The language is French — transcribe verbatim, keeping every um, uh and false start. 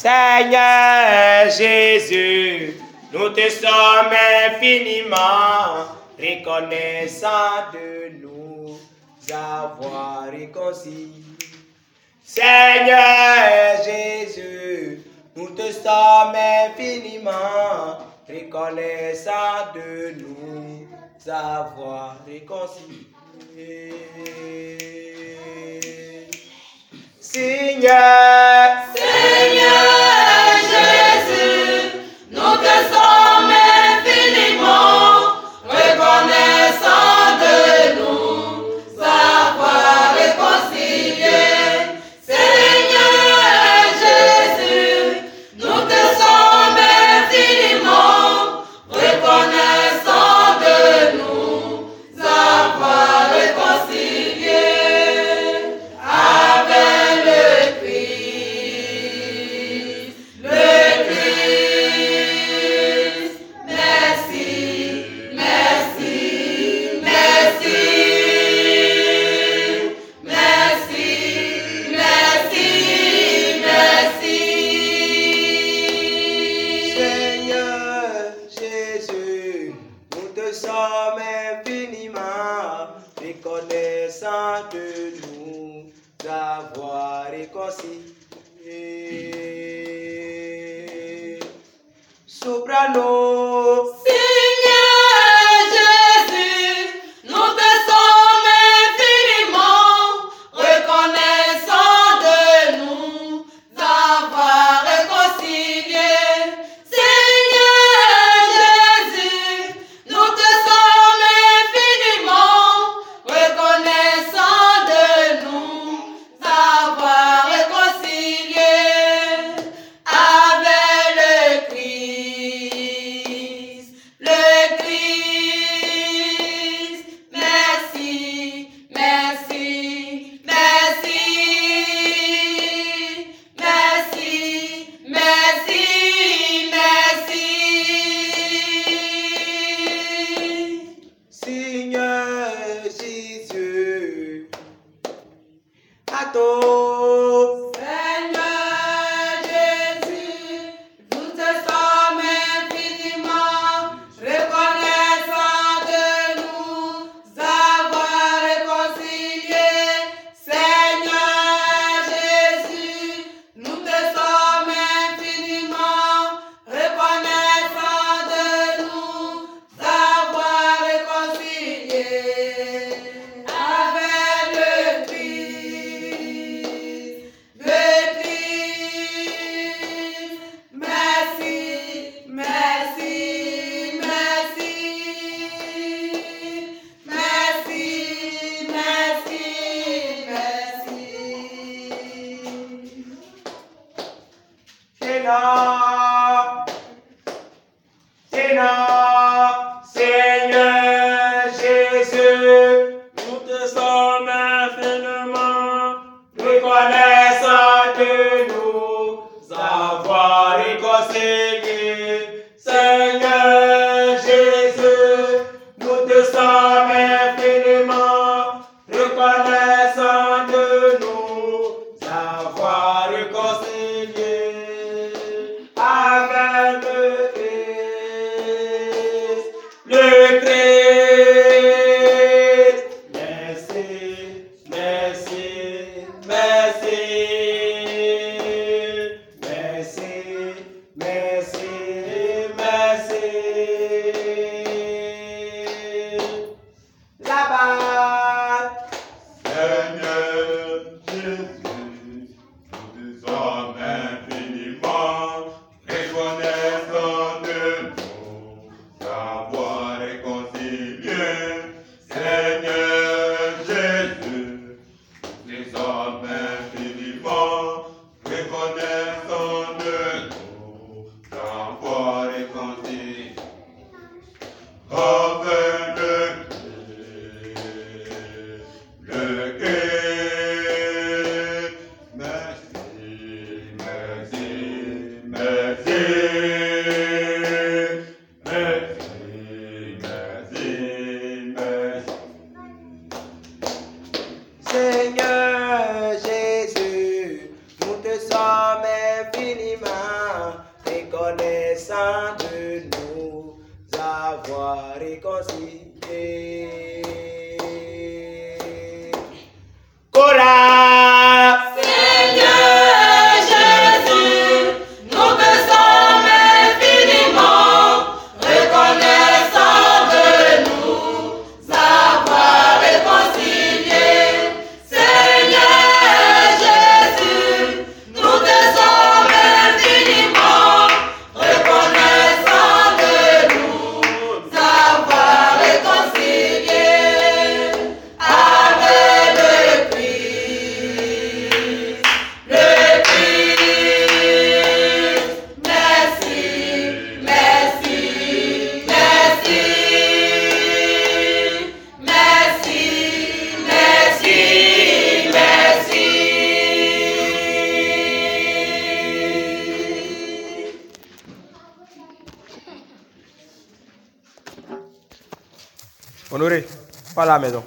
Seigneur Jésus, nous te sommes infiniment reconnaissants de nous avoir réconciliés. Seigneur Jésus, nous te sommes infiniment reconnaissants de nous avoir réconciliés. Seigneur, Seigneur Jésus, nous te sommes infiniment reconnaissants de nous avoir réconciliés. Seigneur Jésus, nous te sommes infiniment reconnaissants de nous avoir réconciliés avec le Christ, le Christ. Merci, merci, merci, merci, merci, merci. Seigneur Jésus, nous te sommes infiniment reconnaissants de nous avoir réconciliés. Soprano, Seigneur Jésus, nous te sommes infiniment reconnaissants de nous avoir réconciliés. Seigneur Jésus, nous te sommes infiniment reconnaissants de nous avoir réconciliés avec le Christ, le Christ. Merci, merci, merci, merci, merci, merci. Seigneur Jésus, à toi. Seigneur Jésus, nous te sommes infiniment reconnaissants de nous avoir réconciliés. Seigneur Jésus, nous te sommes infiniment reconnaissants de nous avoir réconciliés avec le Christ, le Christ. Merci, merci, merci, merci, merci, merci. Seigneur, Seigneur, Seigneur Jésus, nous te sommes infiniment reconnaissants de nous avoir réconciliés. Seigneur Jésus, nous te sommes infiniment reconnaissants de nous avoir réconciliés avec le Christ, le Christ. Merci, merci, merci, merci, merci, merci. Là-bas, Seigneur Jésus, nous te sommes infiniment reconnaissants de nous avoir réconciliés. Seigneur Jésus, nous te sommes infiniment reconnaissants de nous avoir réconciliés. Avec le Christ, le Christ. Merci, merci, merci, merci, merci, merci. Seigneur Jésus. Honoré, pas à la maison.